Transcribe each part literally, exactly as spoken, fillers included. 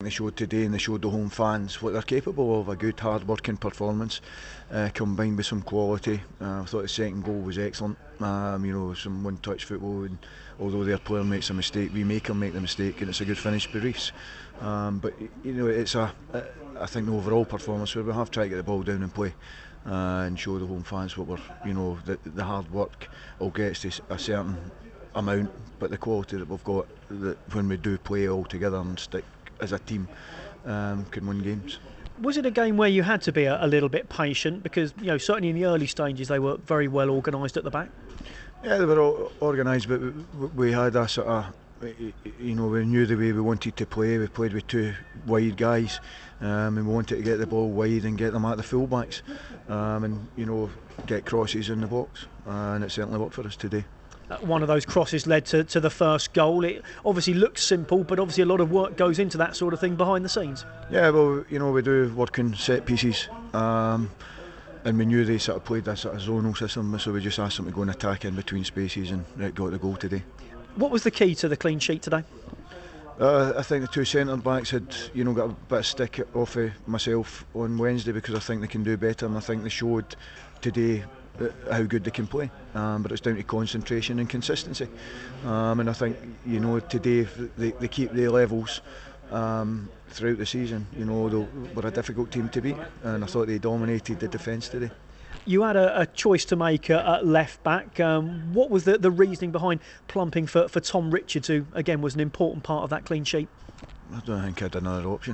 They showed today and they showed the home fans what they're capable of, a good hard working performance uh, combined with some quality. Uh, I thought the second goal was excellent, um, you know, some one touch football, and although their player makes a mistake, we make them make the mistake, and it's a good finish by Reece. Um, but you know, it's a, a, I think the overall performance where we have tried to get the ball down and play uh, and show the home fans what we're, you know, the, the hard work all gets to a certain amount, but the quality that we've got, that when we do play all together and stick as a team, um, can win games. Was it a game where you had to be a, a little bit patient, because you know certainly in the early stages they were very well organised at the back? Yeah, they were all organised, but we, we had a sort of, you know, we knew the way we wanted to play. We played with two wide guys, um, and we wanted to get the ball wide and get them at the fullbacks, um, and you know, get crosses in the box, uh, and it certainly worked for us today. One of those crosses led to, to the first goal. It obviously looks simple, but obviously a lot of work goes into that sort of thing behind the scenes. Yeah, well, you know, we do work in set pieces, um, and we knew they sort of played that sort of zonal system, so we just asked them to go and attack in between spaces, and it got the goal today. What was the key to the clean sheet today? Uh, I think the two centre backs had, you know, got a bit of stick off of myself on Wednesday, because I think they can do better, and I think they showed today how good they can play, um, but it's down to concentration and consistency, um, and I think, you know, today if they, they keep the levels um, throughout the season, you know, they were a difficult team to beat, and I thought they dominated the defence today. You had a, a choice to make at, at left back. Um, what was the, the reasoning behind plumping for, for Tom Richards, who again was an important part of that clean sheet? I don't think I had another option.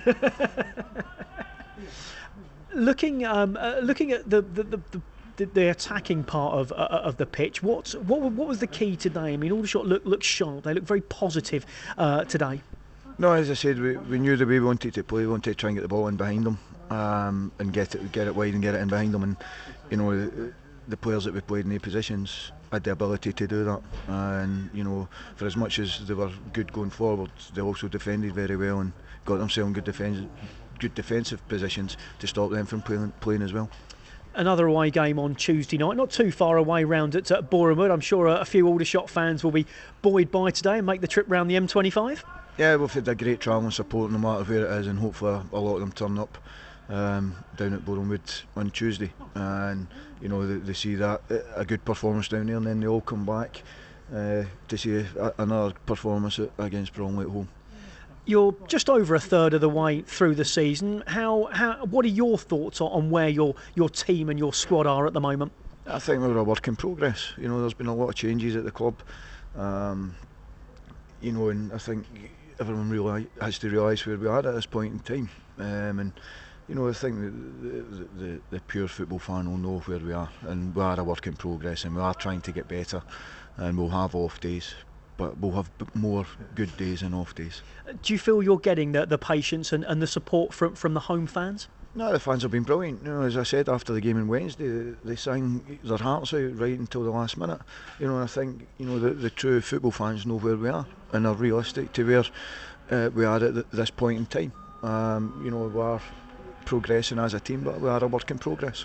looking um, uh, looking at the the, the, the The, the attacking part of uh, of the pitch, what what what was the key today? I mean, Aldershot look look sharp. They look very positive uh, today. No, as I said, we, we knew the way we wanted to play. We wanted to try and get the ball in behind them, um, and get it get it wide and get it in behind them. And you know, the, the players that we played in their positions had the ability to do that. And you know, for as much as they were good going forward, they also defended very well and got themselves in good defence, good defensive positions to stop them from playing playing as well. Another away game on Tuesday night, not too far away round at uh, Boreham Wood. I'm sure a, a few Aldershot fans will be buoyed by today and make the trip round the M twenty-five. Yeah, we've had a great travelling support no matter where it is, and hopefully a lot of them turn up um, down at Boreham Wood on Tuesday, and you know, they, they see that a good performance down there, and then they all come back uh, to see a, another performance against Bromley at home. You're just over a third of the way through the season. How, how, what are your thoughts on, on where your your team and your squad are at the moment? I think we're a work in progress. You know, there's been a lot of changes at the club. Um, you know, and I think everyone really has to realise where we are at this point in time. Um, and you know, I think the, the, the, the pure football fan will know where we are, and we are a work in progress, and we are trying to get better, and we'll have off days, but we'll have more good days and off days. Do you feel you're getting the, the patience and, and the support from, from the home fans? No, the fans have been brilliant. You know, as I said after the game on Wednesday, they, they sang their hearts out right until the last minute. You know, and I think, you know, the, the true football fans know where we are and are realistic to where uh, we are at this point in time. Um, you know, we are progressing as a team, but we are a work in progress.